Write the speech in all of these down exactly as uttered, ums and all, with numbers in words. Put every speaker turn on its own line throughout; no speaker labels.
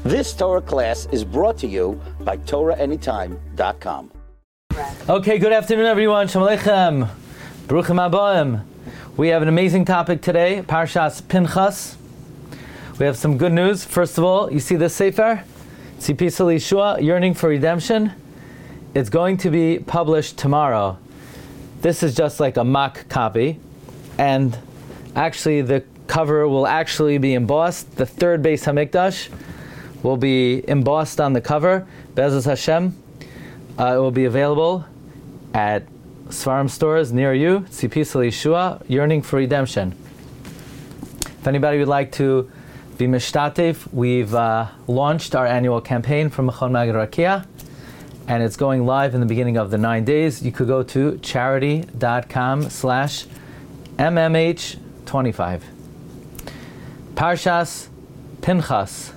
This Torah class is brought to you by Torah Anytime dot com.
Okay, good afternoon, everyone. Shalom Aleichem. Baruchim Abayim. We have an amazing topic today, Parshas Pinchas. We have some good news. First of all, you see this sefer, Tzipisa Yeshua, Yearning for Redemption. It's going to be published tomorrow. This is just like a mock copy, and actually the cover will actually be embossed. The third Beis Hamikdash will be embossed on the cover. Be'ezus Hashem. Uh, it will be available at Svarim stores near you. Tzipisa Yeshua, Yearning for Redemption. If anybody would like to be mishtatev, we've uh, launched our annual campaign from Mechon Magid Rakia, and it's going live in the beginning of the nine days. You could go to charity.com slash mmh25. Parshas Pinchas.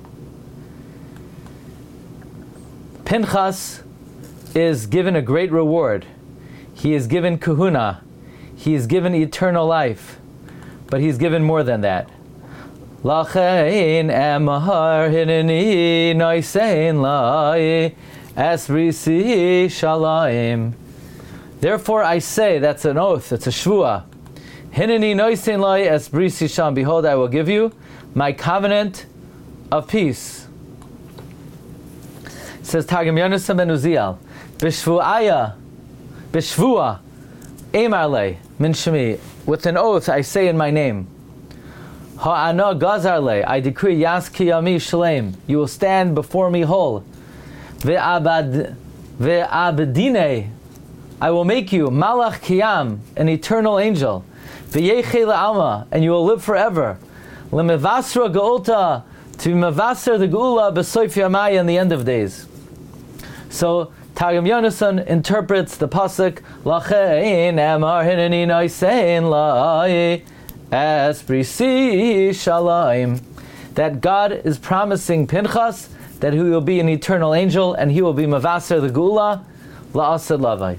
Pinchas is given a great reward. He is given kahuna. He is given eternal life. But he's given more than that. Lachein emahar hineni noisein lai esrisi shalaim. Therefore I say, that's an oath, it's a shvua. Hineni noisein lai esrisi sham. Behold, I will give you my covenant of peace. Says Targum Yonasan ben Uziel, B'shvu'aya, B'shvu'a, Emarle, min shemi, with an oath I say in my name, Ha'ana gazarle, I decree Yas ki yami shalem, you will stand before me whole. Ve'abad, ve'abdine, I will make you Malach Kiyam, an eternal angel. Ve'yeche le'alma, and you will live forever. Lemevasra geulta, to be mevasser the geula b'soif yamai, in the end of days. So Targum Yonasan interprets the pasuk Lachein emar hineni noisein lai esprisi shalaim, that God is promising Pinchas that he will be an eternal angel and he will be mavaser the geula la'asad lavai.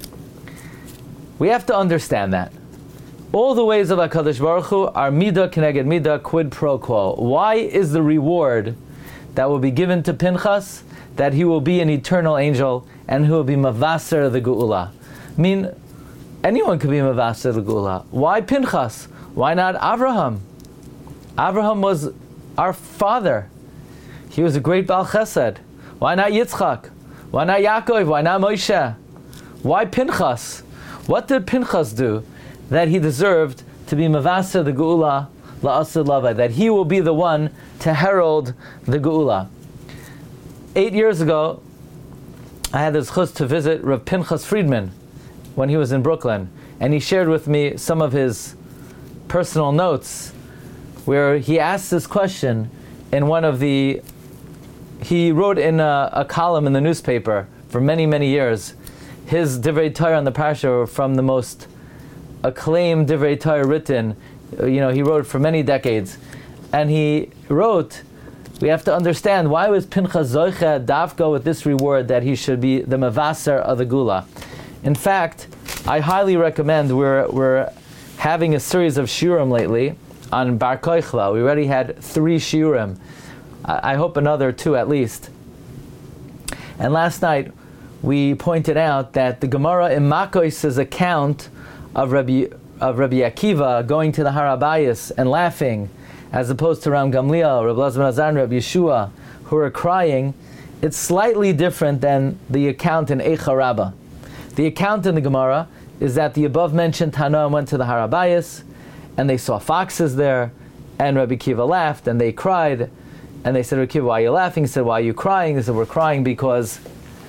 We have to understand that all the ways of HaKadosh Baruch Hu are midah keneged midah, quid pro quo. Why is the reward that will be given to Pinchas that he will be an eternal angel and he will be mavaser the geula? I mean, anyone could be mavaser the geula. Why Pinchas? Why not Avraham? Avraham was our father. He was a great Baal Chesed. Why not Yitzchak? Why not Yaakov? Why not Moshe? Why Pinchas? What did Pinchas do that he deserved to be mavaser the geula la'asad lavai, that he will be the one to herald the geula? Eight years ago, I had the zchus to visit Rav Pinchas Friedman when he was in Brooklyn, and he shared with me some of his personal notes where he asked this question in one of the, he wrote in a, a column in the newspaper for many, many years. His Divrei Torah on the parasha were from the most acclaimed Divrei Torah written. You know, he wrote for many decades. And he wrote, we have to understand, why was Pinchas Zoicha Davka with this reward that he should be the Mavaser of the Gula? In fact, I highly recommend, we're, we're having a series of shiurim lately on Bar Koichla. We already had three shiurim. I, I hope another two at least. And last night, we pointed out that the Gemara in Makos' account of Rabbi, of Rabbi Akiva going to the Har HaBayis and laughing, as opposed to Ram Gamliel, Rabbi Elazar ben Azar, and Rabbi Yeshua, who are crying, it's slightly different than the account in Eicha Rabbah. The account in the Gemara is that the above-mentioned Tanoim went to the Har HaBayis, and they saw foxes there, and Rabbi Akiva laughed, and they cried, and they said, Rabbi Akiva, why are you laughing? He said, why are you crying? He said, we're crying because,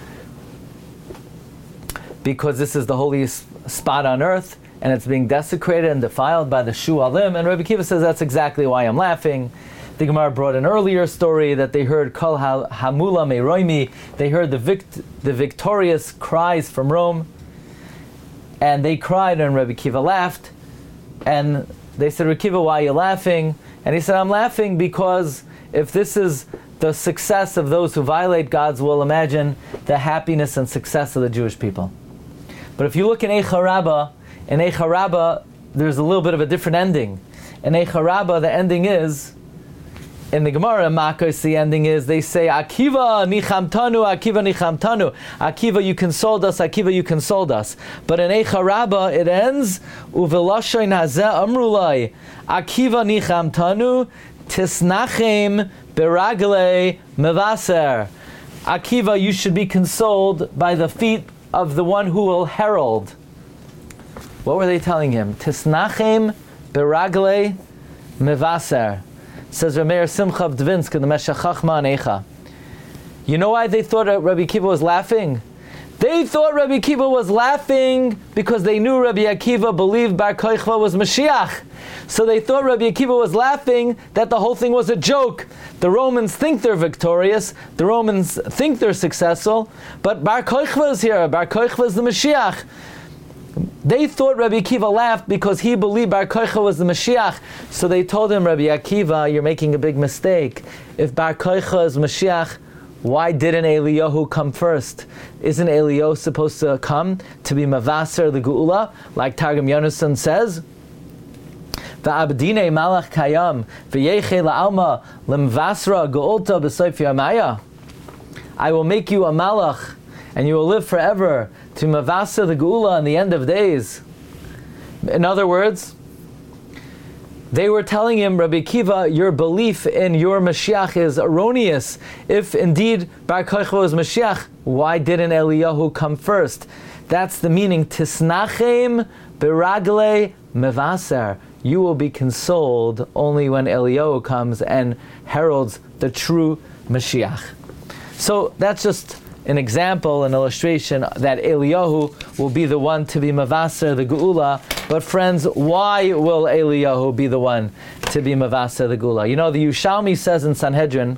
because this is the holiest spot on earth, and it's being desecrated and defiled by the Shu'alim. And Rabbi Akiva says, that's exactly why I'm laughing. The Gemara brought an earlier story that they heard Kol Hamula Meiroimi, they heard the, vict- the victorious cries from Rome, and they cried, and Rabbi Akiva laughed, and they said, Rabbi Akiva, why are you laughing? And he said, I'm laughing because if this is the success of those who violate God's will, imagine the happiness and success of the Jewish people. But if you look in Eicha Rabbah, in Eicha Rabbah, there's a little bit of a different ending. In Eicha Rabbah, the ending is in the Gemara, Makos, the ending is, they say, Akiva nichamtanu, Akiva nichamtanu. Akiva, you consoled us, Akiva, you consoled us. But in Eicha Rabbah, it ends, Uveloshoin hazeh amrulai, Akiva nichamtanu, tisnachem beragle mevaser. Akiva, you should be consoled by the feet of the one who will herald. What were they telling him? Tisnachem beragle mevaser. Says Rameir Simcha of Dvinsk in the Meshech Chachma Eicha. You know why they thought Rabbi Akiva was laughing? They thought Rabbi Akiva was laughing because they knew Rabbi Akiva believed Bar Kochva was Mashiach. So they thought Rabbi Akiva was laughing that the whole thing was a joke. The Romans think they're victorious. The Romans think they're successful. But Bar Kochva is here. Bar Kochva is the Mashiach. They thought Rabbi Akiva laughed because he believed Bar Kochva was the Mashiach. So they told him, Rabbi Akiva, you're making a big mistake. If Bar Kochva is Mashiach, why didn't Eliyahu come first? Isn't Eliyahu supposed to come to be Mavaser the Geula, like Targum Yonason says? Va'abdine malach kayam v'yeche la'alma lemvasra geulta b'soif yamaya. I will make you a malach, and you will live forever to Mavasa the Geula in the end of days. In other words, they were telling him, Rabbi Akiva, your belief in your Mashiach is erroneous. If indeed Bar Kochva was Mashiach, why didn't Eliyahu come first? That's the meaning. Tisnachem beragle mevaser. You will be consoled only when Eliyahu comes and heralds the true Mashiach. So that's just an example, an illustration that Eliyahu will be the one to be Mavaser, the Geula. But friends, why will Eliyahu be the one to be Mavaser, the Geula? You know, the Yushalmi says in Sanhedrin,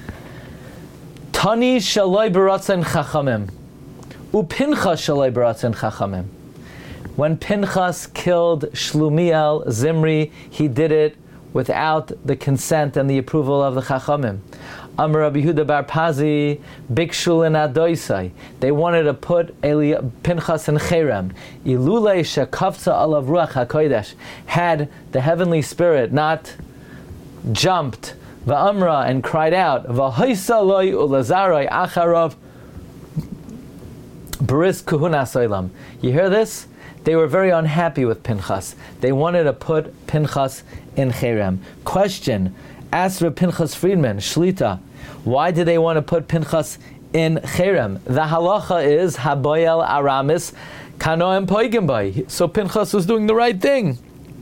Tani shaloi baratzen chachamim, upinchas shaloi baratzen chachamim. When Pinchas killed Shlumiel, Zimri, he did it without the consent and the approval of the Chachamim. Amar Rabbi Yehuda bar Pazi, Bikshul and Adoisai. They wanted to put Eli, Pinchas in Cherem. Ilule shekafza alav ruach hakodesh. Had the heavenly spirit not jumped, va'amra, and cried out, v'haisa loy ulazaroi acharav baris kuhunas olam. You hear this? They were very unhappy with Pinchas. They wanted to put Pinchas in Cherem. Question, asked Reb Pinchas Friedman, Shlita, why did they want to put Pinchas in Cherem? The halacha is Haboyel Aramis Kanoem Poigenbay. So Pinchas was doing the right thing.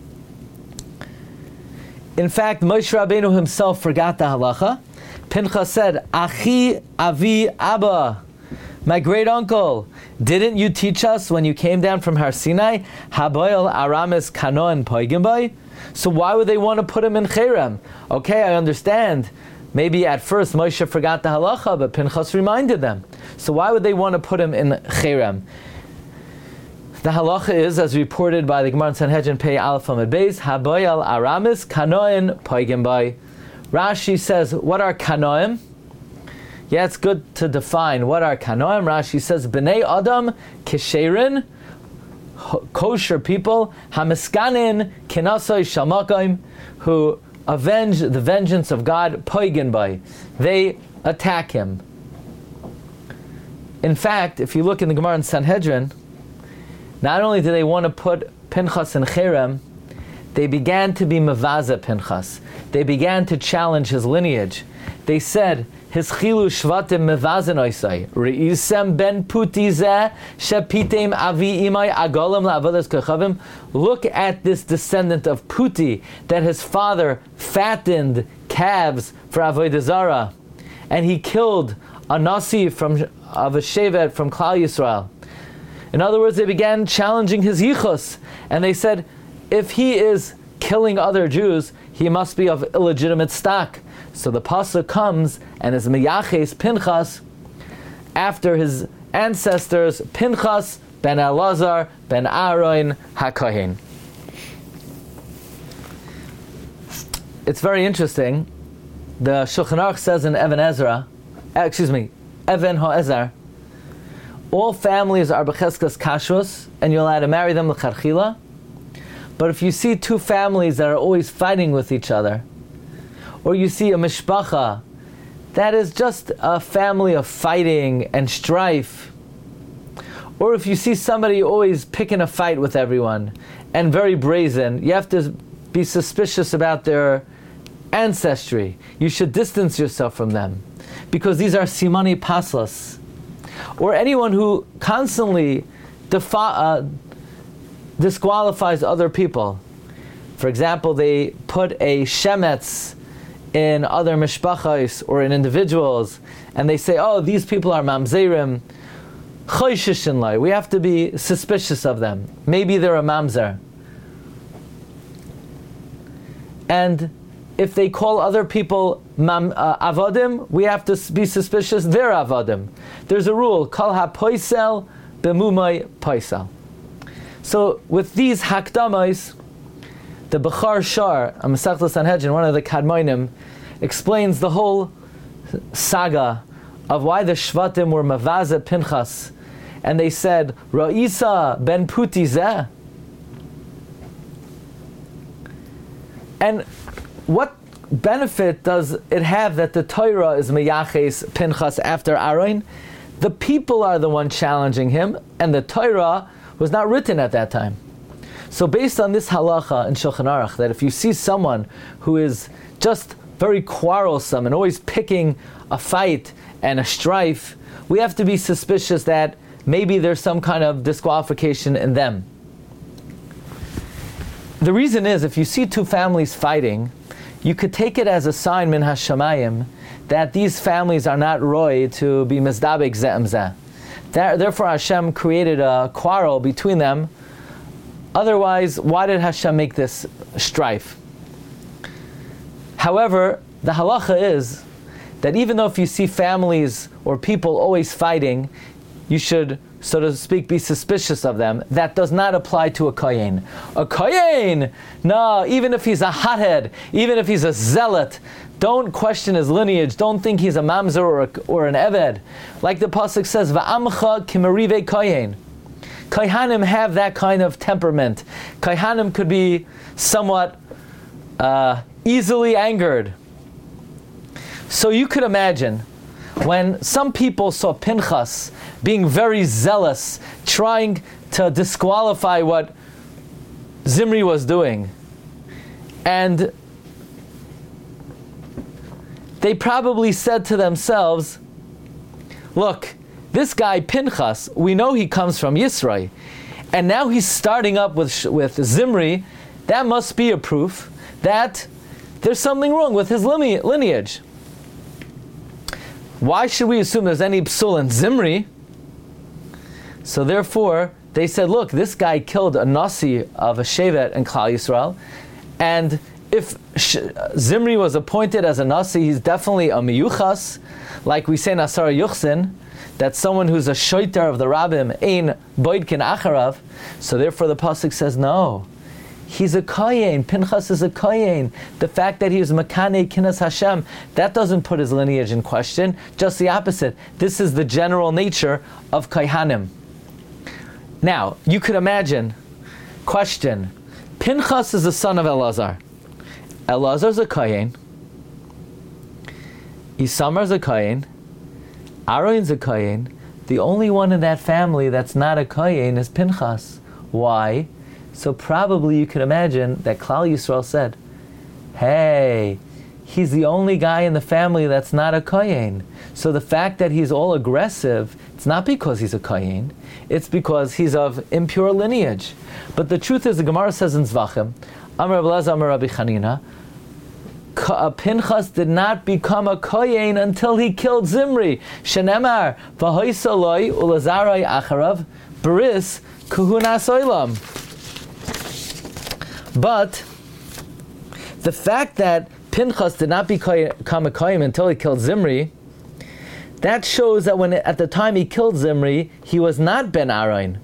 In fact, Moshe Rabbeinu himself forgot the halacha. Pinchas said, Achi Avi Abba, my great uncle, didn't you teach us when you came down from Har Sinai, Haboyel Aramis Kanoen Poigenbay? So why would they want to put him in Cherem? Okay, I understand. Maybe at first Moshe forgot the halacha, but Pinchas reminded them. So why would they want to put him in Cherem? The halacha is, as reported by the Gemara in Sanhedrin Pei Aleph Amud Beis, Haboyel Aramis Kanoen Poigenbay. Rashi says, what are Kanoim? Yeah, it's good to define what are Kanoim. Rashi says, B'nei Adam Kisherin, kosher people, Hamiskanin Kinasoi Shalmakayim, who avenge the vengeance of God, Poigenbay. They attack him. In fact, if you look in the Gemara in Sanhedrin, not only did they want to put Pinchas in Cherem, they began to be Mavaza Pinchas. They began to challenge his lineage. They said, his chilu shvatim mevazen oisai. Re'isem ben puti zeh shepitem avi imai agolim la'avodas kochavim. Look at this descendant of Puti, that his father fattened calves for avodah zarah, and he killed a nasi from of a shevet from Klal Yisrael. In other words, they began challenging his yichus, and they said, if he is killing other Jews, he must be of illegitimate stock. So the pasuk comes and is Miyaches Pinchas after his ancestors Pinchas ben Elazar ben Aaron HaKohen. It's very interesting. The Shulchan Aruch says in Even Ezra, excuse me, Even HaEzer, all families are b'cheskas kashrus, and you're allowed to marry them l'charchila. But if you see two families that are always fighting with each other, or you see a mishpacha that is just a family of fighting and strife, or if you see somebody always picking a fight with everyone and very brazen, you have to be suspicious about their ancestry. You should distance yourself from them, because these are simani paslas. Or anyone who constantly defi- uh, disqualifies other people. For example, they put a shemetz in other mishpachos or in individuals, and they say, oh, these people are mamzerim. We have to be suspicious of them. Maybe they're a mamzer. And if they call other people mam, uh, avodim, we have to be suspicious they're avodim. There's a rule, kol ha-poisel b'mumay poisel. So with these hakdamais, the Bechar Shar, a Masechta Sanhedrin, one of the Kadmonim, explains the whole saga of why the Shvatim were mavazeh Pinchas, and they said, Ra'isa ben Puti zeh. And what benefit does it have that the Torah is meyaches Pinchas after Aaron? The people are the one challenging him, and the Torah was not written at that time. So based on this halacha in Shulchan Aruch, that if you see someone who is just very quarrelsome and always picking a fight and a strife, we have to be suspicious that maybe there's some kind of disqualification in them. The reason is, if you see two families fighting, you could take it as a sign min hashamayim that these families are not roy to be mizdabek ze'em zeh. Therefore Hashem created a quarrel between them. Otherwise, why did Hashem make this strife? However, the halacha is that even though if you see families or people always fighting, you should, so to speak, be suspicious of them. That does not apply to a kohen. A kohen, no, even if he's a hothead, even if he's a zealot, don't question his lineage. Don't think he's a mamzer or, a, or an eved. Like the pasuk says, "Va'amcha kimarive kohen." Kohanim have that kind of temperament. Kohanim could be somewhat uh, easily angered. So you could imagine when some people saw Pinchas being very zealous, trying to disqualify what Zimri was doing, and they probably said to themselves, look, this guy Pinchas, we know he comes from Yisrael, and now he's starting up with with Zimri. That must be a proof that there's something wrong with his lineage. Why should we assume there's any psul in Zimri? So therefore, they said, look, this guy killed a nasi of a shevet in Klal Yisrael, and if Zimri was appointed as a nasi, he's definitely a miyuchas, like we say in Asar Yuchsin, that someone who's a shoiter of the rabbim, ein boidkin acharav. So therefore the pasuk says, no, he's a kohen. Pinchas is a kohen. The fact that he was makane kinas Hashem, that doesn't put his lineage in question. Just the opposite. This is the general nature of kohanim. Now, you could imagine, question, Pinchas is the son of Elazar. Elazar's a kohen. Isamar's a kohen. Aaron's a kohen. The only one in that family that's not a kohen is Pinchas. Why? So probably you could imagine that Klal Yisrael said, hey, he's the only guy in the family that's not a kohen. So the fact that he's all aggressive, it's not because he's a kohen, it's because he's of impure lineage. But the truth is, the Gemara says in Zvachim, Amar Rabbi Elazar, Amar Rabbi Chanina, Pinchas did not become a kohen until he killed Zimri. Shenemar, v'hoisaloi ulazarai acharav, bris kuhunas olam. But the fact that Pinchas did not become a kohen until he killed Zimri, that shows that when at the time he killed Zimri, he was not Ben Aaron.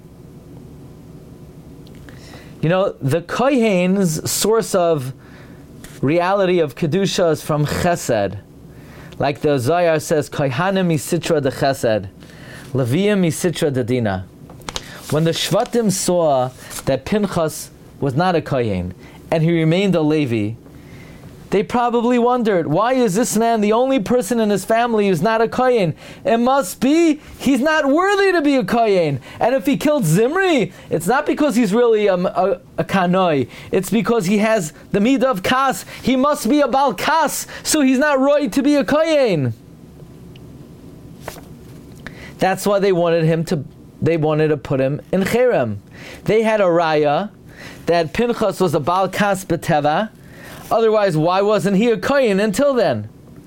You know, the kohen's source of reality of kedusha is from chesed. Like the Zohar says, kohanim misitra de chesed, Leviim misitra de dina. When the Shvatim saw that Pinchas was not a kohen, and he remained a Levi, They probably wondered, why is this man the only person in his family who's not a Kohen? It must be he's not worthy to be a Kohen. And if he killed Zimri, it's not because he's really a, a, a Kanoi. It's because he has the Midah of Kas. He must be a Bal Kas, so he's not right to be a Kohen. That's why they wanted him to, they wanted to put him in Cherem. They had a raya that Pinchas was a Bal Kas B'Teva. Otherwise, why wasn't he a Kohen until then?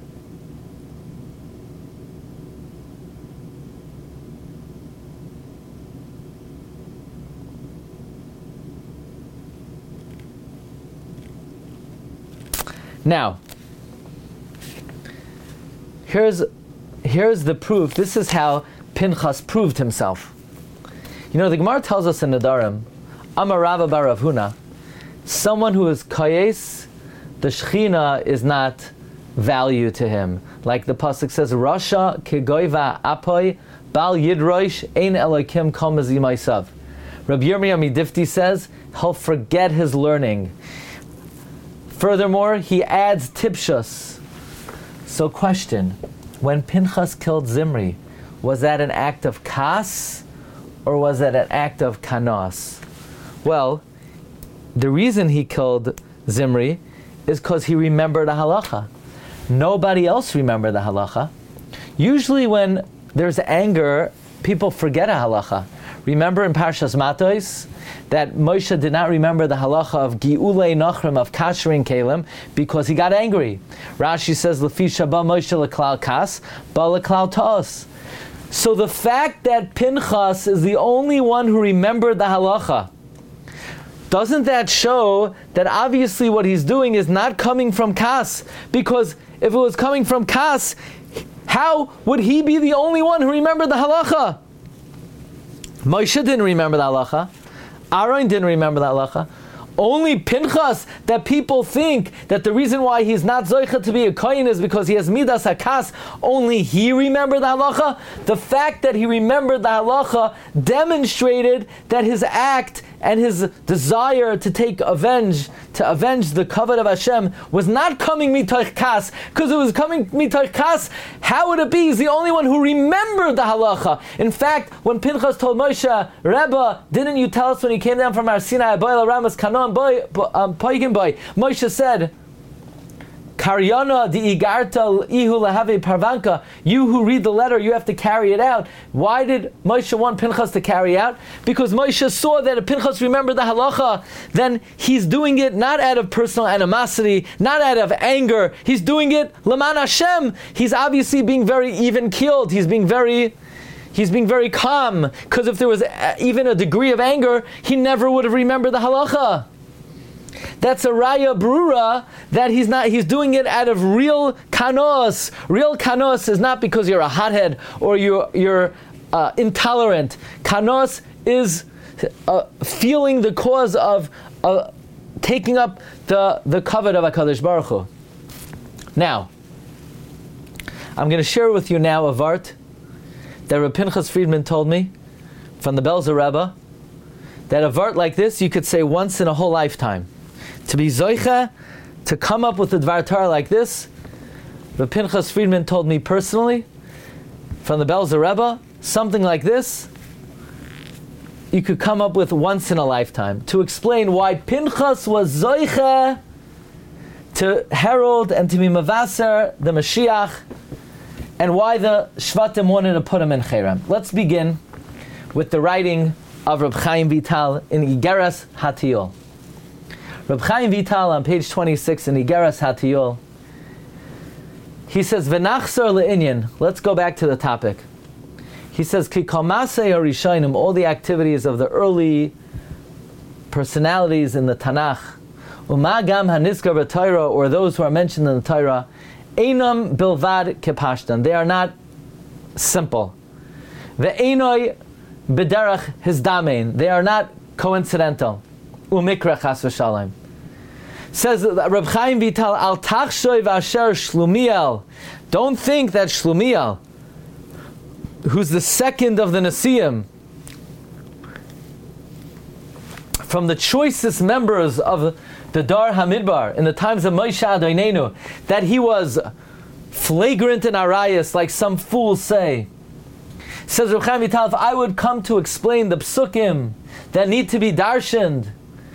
Now, here's, here's the proof. This is how Pinchas proved himself. You know, the Gemara tells us in Nedarim, Amar Rava bar Rav Huna, someone who is Koyes, the Shechina is not value to him. Like the pasuk says, Rasha kegoiva apoy bal yidroish ein elokim kol mezimaisav. Rabbi Yirmiyah Midifti says he'll forget his learning. Furthermore, he adds tipshus. So question, when Pinchas killed Zimri, was that an act of kas or was that an act of kanos? Well, the reason he killed Zimri is because he remembered a halacha. Nobody else remembered the halacha. Usually when there's anger, people forget a halacha. Remember in Parshas Matos that Moshe did not remember the halacha of Gi'ulei Nachrim, of Kashrin Kalim, because he got angry. Rashi says, Lefi Shabbat Moshe leklal kas, ba leklal ta'os. So the fact that Pinchas is the only one who remembered the halacha, doesn't that show that obviously what he's doing is not coming from Kas? Because if it was coming from Kas, how would he be the only one who remembered the halacha? Moshe didn't remember the halacha. Aaron didn't remember the halacha. Only Pinchas, that people think that the reason why he's not Zoicha to be a Kohen is because he has Midas HaKas, only he remembered the halacha. The fact that he remembered the halacha demonstrated that his act and his desire to take avenge, to avenge the kavod of Hashem was not coming mitoch kas, because it was coming mitoch kas. How would it be? He's the only one who remembered the halacha. In fact, when Pinchas told Moshe, Rebbe, didn't you tell us when he came down from Har Sinai, Boy Ramas Kanon Boy Poigim Boy? Moshe said, Karyana di igarta ihu lahave parvanka. You who read the letter, you have to carry it out. Why did Moshe want Pinchas to carry out? Because Moshe saw that if Pinchas remembered the halacha, then he's doing it not out of personal animosity, not out of anger. He's doing it l'man Hashem. He's obviously being very even-keeled. He's being very, he's being very calm. Because if there was even a degree of anger, he never would have remembered the halacha. That's a raya brura that he's not, he's doing it out of real kanos. Real kanos is not because you're a hothead or you're, you're uh, intolerant. Kanos is uh, feeling the cause of uh, taking up the, the kavod of HaKadosh Baruch Hu. Now, I'm going to share with you now a vart that Reb Pinchas Friedman told me from the Belzer Rebbe, that a vart like this you could say once in a whole lifetime. To be zoicha, to come up with a Dvar Torah like this, Reb Pinchas Friedman told me personally, from the Belzer Rebbe, something like this, you could come up with once in a lifetime. To explain why Pinchas was zoicha to herald and to be mavaser the Mashiach, and why the Shvatim wanted to put him in Cherem. Let's begin with the writing of Reb Chaim Vital in Igeras Hatiyol. Reb Chaim Vital on page twenty-six in Igeras Hatiyol, he says, V'nachzor le'inyan. Let's go back to the topic. He says, Ki kol masei harishonim, all the activities of the early personalities in the Tanakh, U'ma gam hanizkar b'Torah, or those who are mentioned in the Torah, Einam bilvad kepashtan. They are not simple. Ve'einoi b'derech hizdamein. They are not coincidental. Umikra chas v'shalom. Says Reb Chaim Vital, Al tachshoy v'asher Shlumiel. Don't think that Shlumiel, who's the second of the Nesiim, from the choicest members of the Dar Hamidbar, in the times of Moshe Adonenu, that he was flagrant in arayas, like some fools say. Says Reb Chaim Vital, if I would come to explain the psukim that need to be darshaned,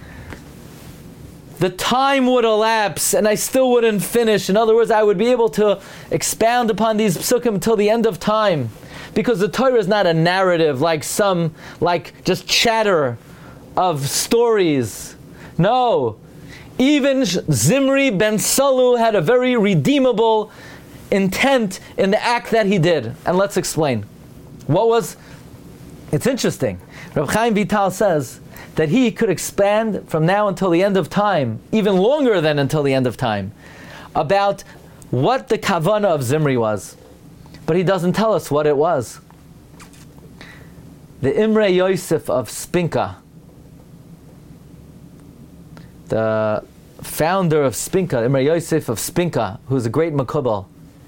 the time would elapse and I still wouldn't finish. In other words, I would be able to expound upon these psukim until the end of time. Because the Torah is not a narrative like some, like just chatter of stories. No. Even Zimri ben Salu had a very redeemable intent in the act that he did. And let's explain. What was... It's interesting. Reb Chaim Vital says that he could expand from now until the end of time, even longer than until the end of time, about what the kavanah of Zimri was. But he doesn't tell us what it was. The Imre Yosef of Spinka, the founder of Spinka, Imre Yosef of Spinka, who's a great makubal,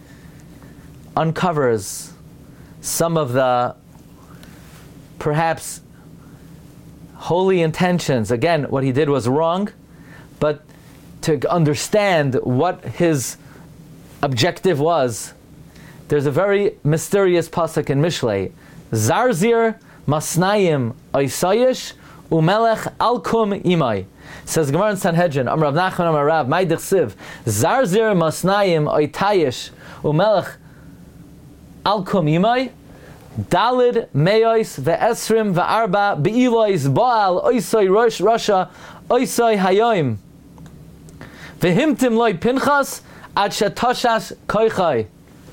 uncovers some of the perhaps holy intentions. Again, what he did was wrong, but to understand what his objective was, there's a very mysterious pasuk in Mishlei. Zarzir masnayim oisayish umelech alkum imai. Says Gemara in Sanhedrin, Amar Rav Nachman Amar Rav, Mai Dechsiv, Zarzir masnayim oitayish umelech alkum imai, Dalid meyois ve'esrim ve'arba be'ilois ba'al oisoi rosh rasha oisoi hayoim ve'himtim loy pinchas ad shetoshash koichai.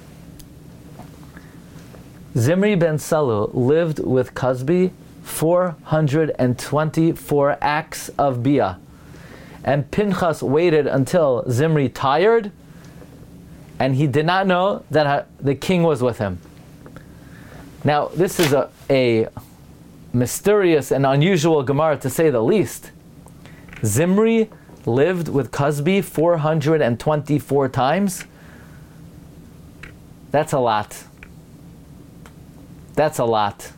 Zimri ben Salu lived with Cosby four hundred twenty-four acts of bia, and Pinchas waited until Zimri tired, and he did not know that the king was with him. Now, this is a, a mysterious and unusual Gemara, to say the least. Zimri lived with Cosby four hundred twenty-four times. That's a lot. That's a lot.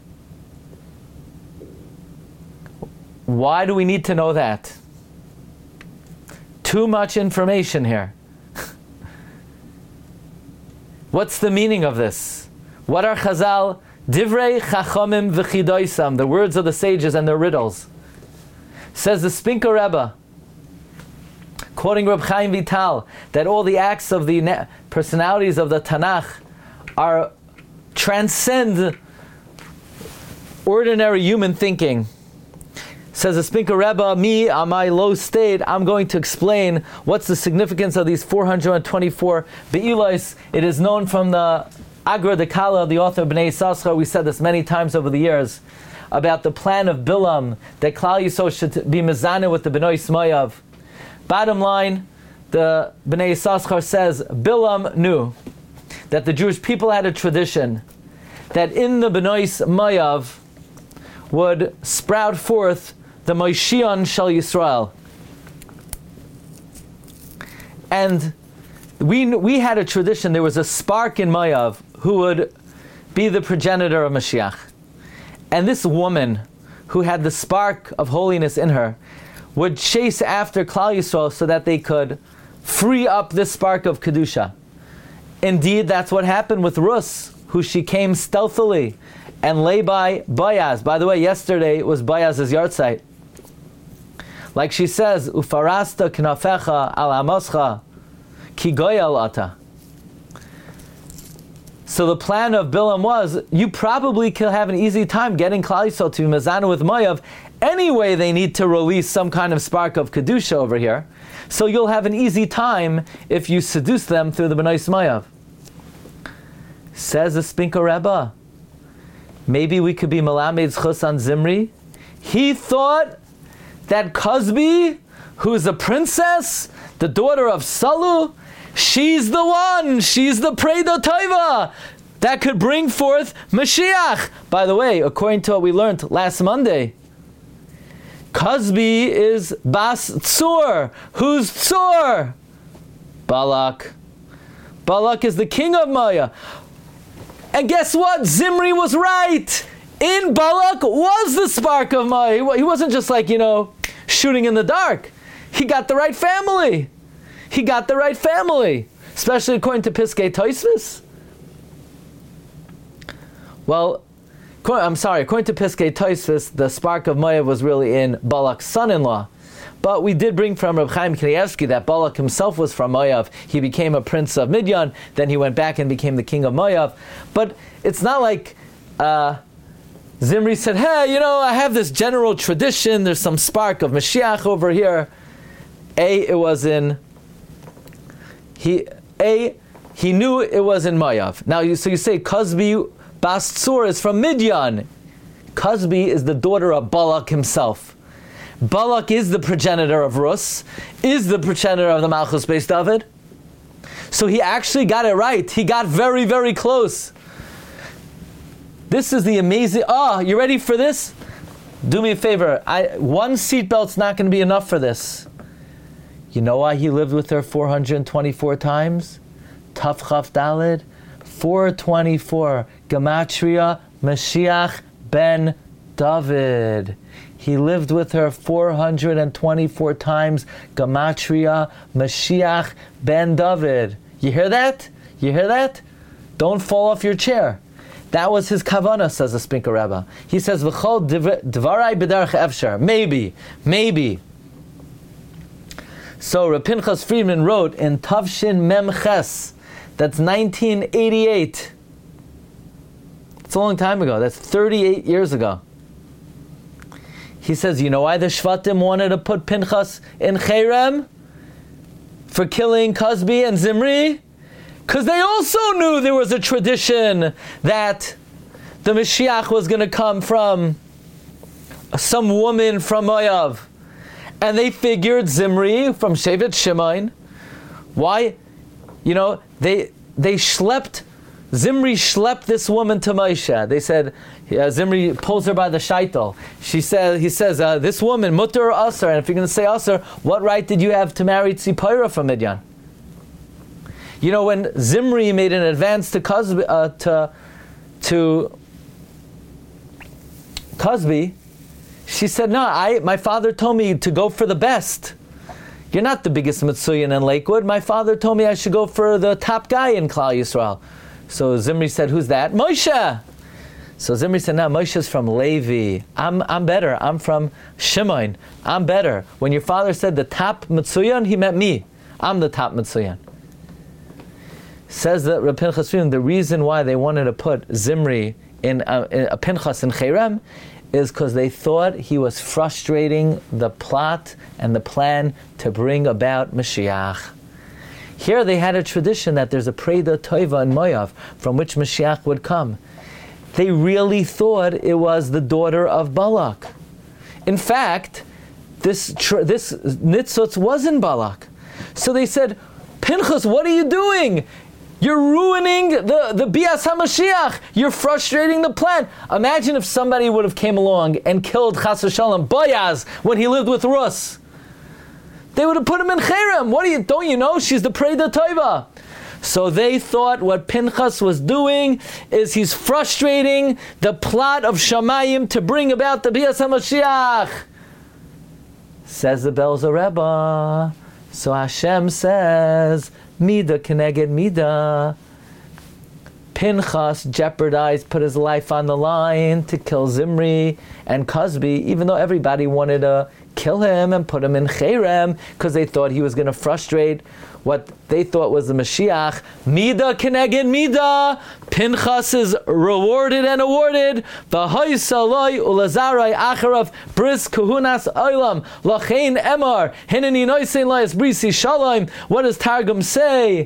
Why do we need to know that? Too much information here. What's the meaning of this? What are Chazal? Divrei Chachamim v'chidoisam, the words of the sages and their riddles. Says the Spinka Rebbe, quoting Reb Chaim Vital, that all the acts of the personalities of the Tanakh are transcend ordinary human thinking. Says the Spinka Rebbe, me, on my low state, I'm going to explain what's the significance of these four hundred twenty-four Be'ilos. It is known from the Agra de Kala, the author of Bnei Yissaschar. We said this many times over the years, about the plan of Bilam, that Klal Yisrael should be mezaneh with the Bnei Smayav. Bottom line, the Bnei Yissaschar says, Bilam knew that the Jewish people had a tradition that in the Bnei Smayav would sprout forth the Moshiach Shel Yisrael. And we we had a tradition, there was a spark in Mayav who would be the progenitor of Mashiach. And this woman, who had the spark of holiness in her, would chase after Klal Yisrael so that they could free up this spark of Kedusha. Indeed, that's what happened with Rus, who she came stealthily and lay by Boaz. By the way, yesterday was Boaz's yahrzeit. Like she says, Ufarasta knafecha al amoscha ki goyal ata. So the plan of Bilam was, you probably could have an easy time getting Klal Yisrael to Mezanah with Mayav. Anyway, they need to release some kind of spark of Kedusha over here. So you'll have an easy time if you seduce them through the Bnei Mayav. Says the Spinka Rebbe, maybe we could be Melamed Zchus on Zimri. He thought that Cosby, who's a princess, the daughter of Salu, she's the one, she's the Preda Taiva that could bring forth Mashiach. By the way, according to what we learned last Monday, Cosby is Bas Tzur. Who's Tzur? Balak. Balak is the king of Maya. And guess what? Zimri was right. In Balak was the spark of Maya. He wasn't just like, you know, shooting in the dark. he got the right family. He got the right family, especially according to Piskei Tosfos. Well, I'm sorry, according to Piskei Tosfos, the spark of Moav was really in Balak's son-in-law. But we did bring from Reb Chaim Kanievsky that Balak himself was from Moav. He became a prince of Midian, then he went back and became the king of Moav. But it's not like uh, Zimri said, hey, you know, I have this general tradition, there's some spark of Mashiach over here. A, it was in, he, A, he knew it was in Moav. Now, you, so you say, Kozbi Bas Tzur is from Midian. Kozbi is the daughter of Balak himself. Balak is the progenitor of Rus, is the progenitor of the Malchus Beis David. So he actually got it right. He got very, very close. This is the amazing... Oh, you ready for this? Do me a favor. I, one seatbelt's not going to be enough for this. You know why he lived with her four hundred twenty-four times? Taf Chaf Daled. four twenty-four. Gematria Mashiach ben David. He lived with her four hundred twenty-four times. Gematria Mashiach ben David. You hear that? You hear that? Don't fall off your chair. That was his kavanah, says the Spinker Rebbe. He says, V'chol dvarai b'derech efshar. Maybe, maybe. So Reb Pinchas Friedman wrote in Tavshin Mem Ches, that's nineteen eighty-eight. It's a long time ago. That's thirty-eight years ago. He says, you know why the Shvatim wanted to put Pinchas in Cherem for killing Kozbi and Zimri? Because they also knew there was a tradition that the Mashiach was going to come from some woman from Moav. And they figured Zimri from Shevet Shimon. Why? You know, they they schlepped, Zimri schlepped this woman to Moshe. They said, uh, Zimri pulls her by the shaitel. She says, he says, uh, this woman, mutter or asr, and if you're going to say asr, what right did you have to marry Tzipora from Midian? You know, when Zimri made an advance to Kozbi, uh, to, to Kozbi, she said, no, I, my father told me to go for the best. You're not the biggest Mitsuyan in Lakewood. My father told me I should go for the top guy in Klal Yisrael. So Zimri said, who's that? Moshe! So Zimri said, no, Moshe's from Levi. I'm I'm better. I'm from Shimon. I'm better. When your father said the top Mitsuyan, he meant me. I'm the top Mitsuyan. Says that Reb Pinchas Friedman, the reason why they wanted to put Zimri in a, in a Pinchas in Cherem is because they thought he was frustrating the plot and the plan to bring about Mashiach. Here they had a tradition that there's a Preda Toiva in Moav from which Mashiach would come. They really thought it was the daughter of Balak. In fact, this tr- this Nitzutz was in Balak. So they said, Pinchas, what are you doing? You're ruining the, the Bias HaMashiach. You're frustrating the plan. Imagine if somebody would have came along and killed Chas v'Shalom Boaz when he lived with Rus. They would have put him in Cherem. What do you, don't you know? She's the Preda Toiva. So they thought what Pinchas was doing is he's frustrating the plot of Shamayim to bring about the Bias HaMashiach. Says the Belzer Rebbe. So Hashem says, Mida keneged Mida. Pinchas jeopardized, put his life on the line to kill Zimri and Kozbi, even though everybody wanted to kill him and put him in Cherem because they thought he was going to frustrate what they thought was the Mashiach. Mida keneged Mida. Pinchas is rewarded and awarded. V'hoy saloi ulazarai acharav bris kuhunas oilam lachein emar hineni noisein layas brisi shalom. What does Targum say?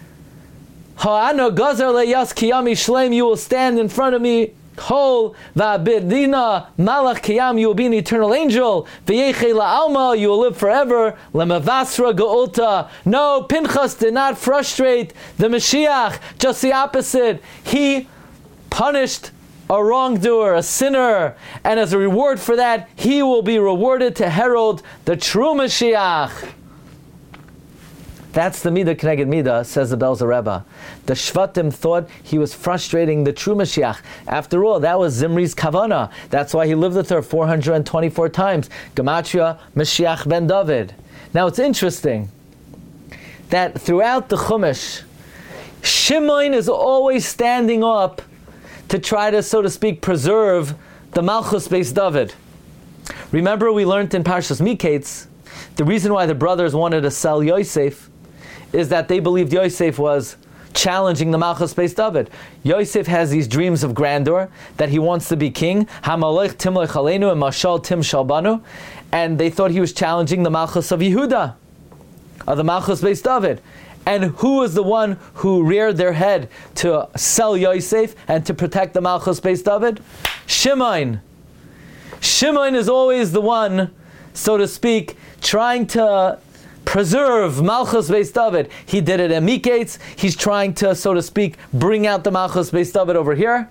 Ha'ano gazar leyas kiyami shleim. You will stand in front of me whole. Va'abidina malach kiyam. You will be an eternal angel. V'yechei la'alma. You will live forever. Lemavasra geulta. No, Pinchas did not frustrate the Mashiach. Just the opposite. He punished a wrongdoer, a sinner, and as a reward for that, he will be rewarded to herald the true Mashiach. That's the Mida Keneged Mida, says the Belzer Rebbe. The Shvatim thought he was frustrating the true Mashiach. After all, that was Zimri's kavanah. That's why he lived with her four hundred twenty-four times. Gematria Mashiach ben David. Now it's interesting that throughout the Chumash, Shimon is always standing up to try to, so to speak, preserve the Malchus Beis David. Remember, we learned in Parshas Miketz, the reason why the brothers wanted to sell Yosef is that they believed Yosef was challenging the Malchus Beis David. Yosef has these dreams of grandeur, that he wants to be king, Hamalech Timlech Aleinu and Mashal Tim Shalbanu, and they thought he was challenging the Malchus of Yehuda, of the Malchus Beis David. And who was the one who reared their head to sell Yosef and to protect the Malchus Beis David? Shimon. Shimon is always the one, so to speak, trying to preserve Malchus Beis David. He did it in Miketz. He's trying to, so to speak, bring out the Malchus Beis David over here.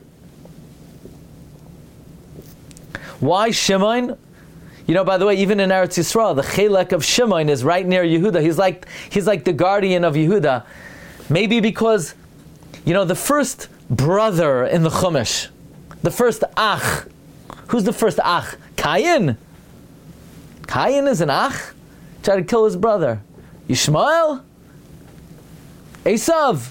Why Shimon? You know, by the way, even in Eretz Yisrael, the Chelek of Shimon is right near Yehuda. He's like he's like the guardian of Yehuda. Maybe because, you know, the first brother in the Chumash, the first Ach. Who's the first Ach? Cain. Cain is an Ach. Tried to kill his brother. Yishmael. Esav.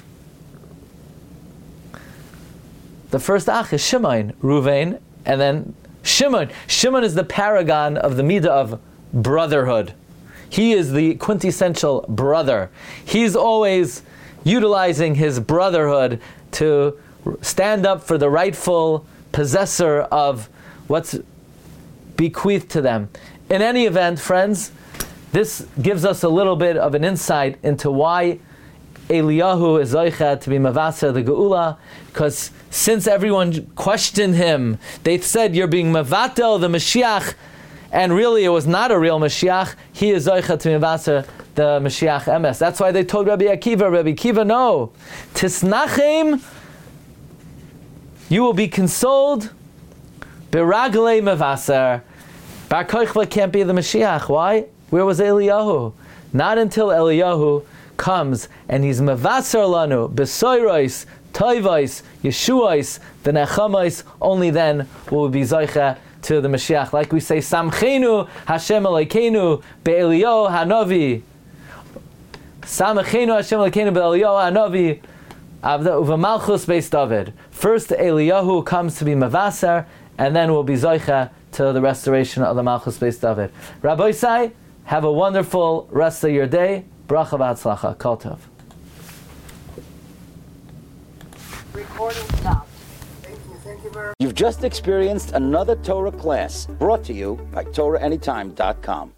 The first Ach is Shimon, Ruvain, and then Shimon. Shimon is the paragon of the midah of brotherhood. He is the quintessential brother. He's always utilizing his brotherhood to stand up for the rightful possessor of what's bequeathed to them. In any event, friends, this gives us a little bit of an insight into why Eliyahu is Zoichet to be Mavaser the Geula, because since everyone questioned him, they said, you're being Mavatel, the Mashiach, and really it was not a real Mashiach. He is Zoichet to be Mavaser the Mashiach Emes. That's why they told Rabbi Akiva, Rabbi Akiva, no, Tisnachem, you will be consoled, Biragle Mavaser. Bar Kochva can't be the Mashiach. Why? Where was Eliyahu? Not until Eliyahu comes and he's Mavaser Lanu, Besoirois, Toivais, Yeshuais, the Nechamais, only then will we be Zoicha to the Mashiach. Like we say, Samchenu Hashem Elokeinu Be'Eliyahu Hanavi. Samchenu Hashem Elokeinu Be'Eliyahu Hanavi. Uva Malchus Beis David. First Eliyahu comes to be Mavaser, and then we'll be Zoicha to the restoration of the Malchus Beis David. Rabbi Isai, have a wonderful rest of your day. Bracha v'atzlacha. Kol tov.
Recording stopped. Thank you. Thank you very much.
You've just experienced another Torah class brought to you by Torah Anytime dot com.